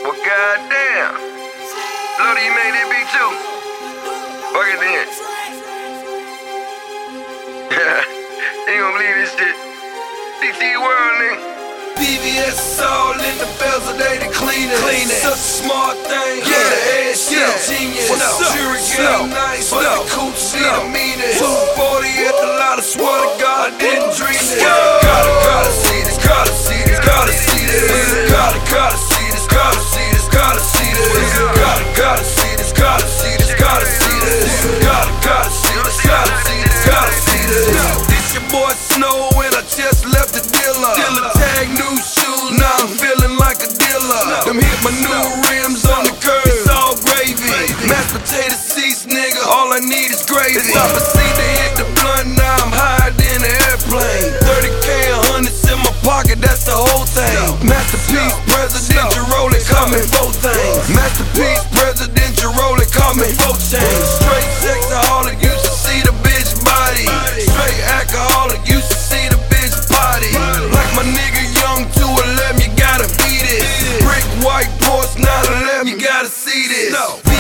Well, goddamn. Lodi, you made that beat too? Fuck it then. You ain't gonna believe this shit. DC World, nigga. BBS all in the bezel, they the cleaners. Such a smart thing. Yeah, the ass shit genius. Jury game nice, but the cooch see the meanest. 240 at the lot, I swear to God, I didn't dream this. Gotta see this, gotta see this, gotta see this. Gotta see this, gotta see this, gotta see this. Gotta see this, gotta see this, gotta see this. Gotta see this, gotta see this, gotta see this. This your boy Snow and I just left the dealer. Tag new shoes, now I'm feeling like a dealer. Them hit my new rims on the curb, it's all gravy. Mashed potato seats, nigga, all I need is gravy. It's opposite to hit the blunt, now I'm higher than an airplane. 30K, 100s in my pocket, that's the whole thing. Masterpiece, presidential rolling, coming both things. Masterpiece, presidential rolling, coming both chains. Straight sexaholic, used to see the bitch body. Straight alcoholic, used to see the bitch body. Like my nigga Young 211, you gotta beat it. Brick white Porsche 911, you gotta see this.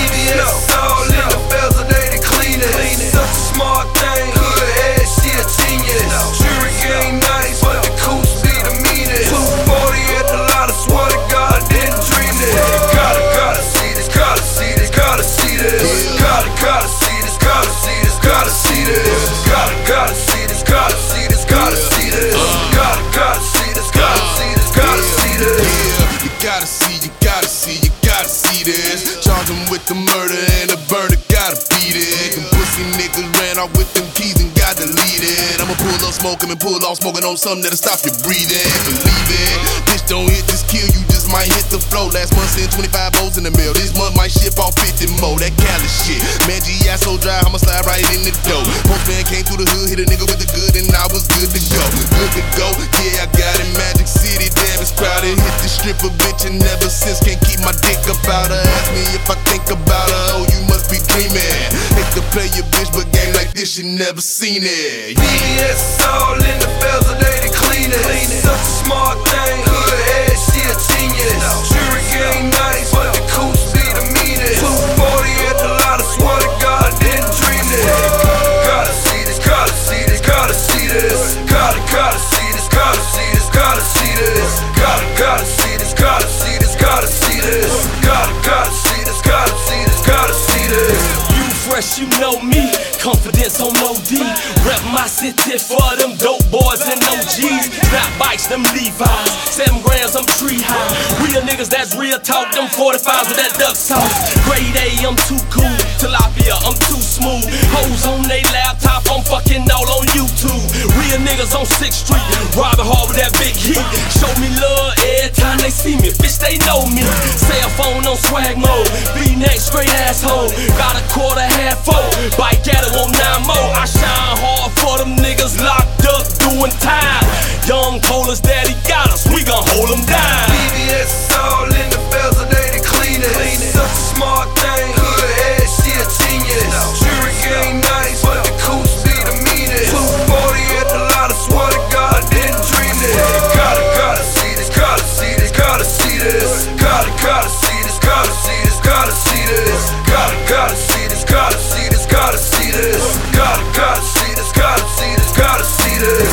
BBS all in the bezel, they the cleanest. Such a smart thing, hood ass, she a genius. Jury game nice, but the cooch be the meanest. 240 at the lot, I swear to God, I didn't dream this. Gotta see this, gotta see this, gotta see this. Gotta see this, gotta see this, gotta see this. Gotta see this, gotta see this, gotta see this. Gotta see this, gotta see this, gotta see this. Yeah, you gotta see, you gotta see, you gotta see this. Charge him with the murder and the burner, gotta beat it. Them pussy niggas ran off with them keys and got deleted. I'ma pull up smoking and pull off smoking on something that'll stop your breathing. Believe it, bitch don't hit, just kill you, just might hit the flow. Last month sent 25 O's in the mail, this month might ship off 50 more. That Cali shit, man, G.I. so dry, I'ma slide right in the dough. Postman came through the hood, hit a nigga with the good, and I was good to go. Good to go, yeah, I got it, Magic City, damn it's crowded. Hit the stripper bitch and ever since can't keep my dick about her. Ask me if I think about her, oh you must be dreaming. Hate to play your bitch, but game like this you never seen it. BBS all in the bezel, they the cleanest. Such a smart thing, hood ass, she a genius. Jury game nice, but the cooch be the meanest. 240 at the lot, I swear to God, I didn't dream this. Gotta see this, gotta see this, gotta see this. Gotta see this, gotta see this, gotta see this. Gotta see this, gotta see this, gotta see this. Gotta see this, gotta see this, gotta see this. You fresh, you know me, confidence on OD. Rep my city for them dope boys and OGs. Snap bikes, them Levi's, 7 grams, I'm tree high. Real niggas, that's real talk, them 45s with that duck sauce. Grade A, I'm too cool, tilapia, I'm too smooth. Hoes on they laptop, I'm fucking all on YouTube. Real niggas on 6th Street, robbing hard with that big heat. Show me love every time they see me, bitch they know me. Cell phone on swag mode, V-neck straight asshole. Got a quarter half full, bike at it on 9 more. I shine hard for them niggas locked up doing time. Young told us that he got us, we gon' hold him down. BBS all in the bezel, they the cleanest. Such a smart thing, hood ass, she a genius. Jury game nice, but the cooch be the meanest. 240 at the lot, I swear to God, I didn't dream this. Gotta see this, gotta see this, gotta see this. Gotta see this, gotta see this, gotta see this. Gotta see this, gotta see this, gotta see this. Gotta see this, gotta see this, gotta see this.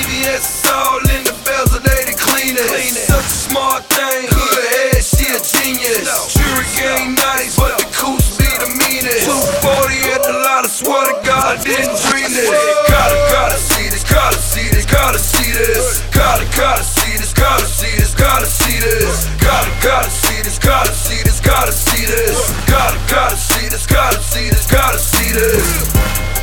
BBS all in the bezel, they the cleanest. Such a smart thing, hood ass, she a genius. Jury game nice, but the cooch be the meanest. 240 at the lot, I swear to God, I didn't dream this. Gotta see this, gotta see this, gotta see this. Gotta see this, gotta see this, gotta see this. Gotta see this, gotta see this, gotta see this. Gotta see this, gotta see this, gotta see this.